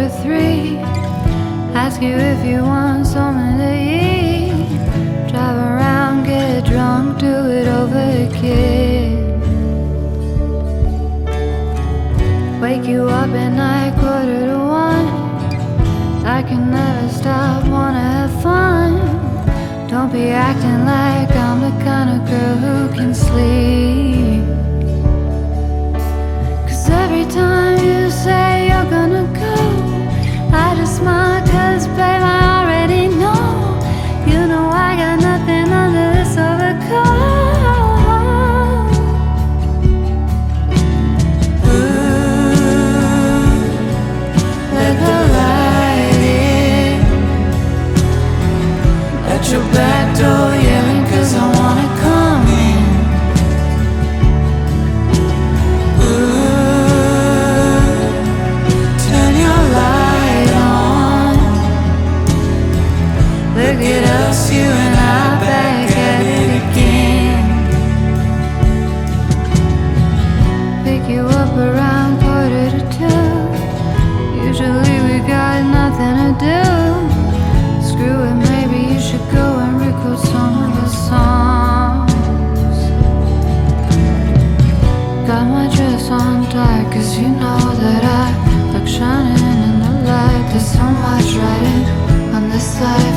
3. Ask you if you want something to eat. Drive around, get drunk, do it over again. Wake you up at night, 1:45. I can never stop, wanna have fun. Don't be acting like I'm the kind of girl who can sleep. 'Cause every time you say you're gonna go, I just smile 'cause babe I already know. You know I got nothing under this overcoat. Ooh, let the light in at your back door, yelling 'cause I wanna come in. Ooh, turn your light on. Look at us, you and I back at it again. Pick you up around 1:45. Usually we got nothing to do. Screw it, maybe you should go and record some of the songs. Got my dress on tight 'cause you know that I look shining in the light. There's so much writing on this side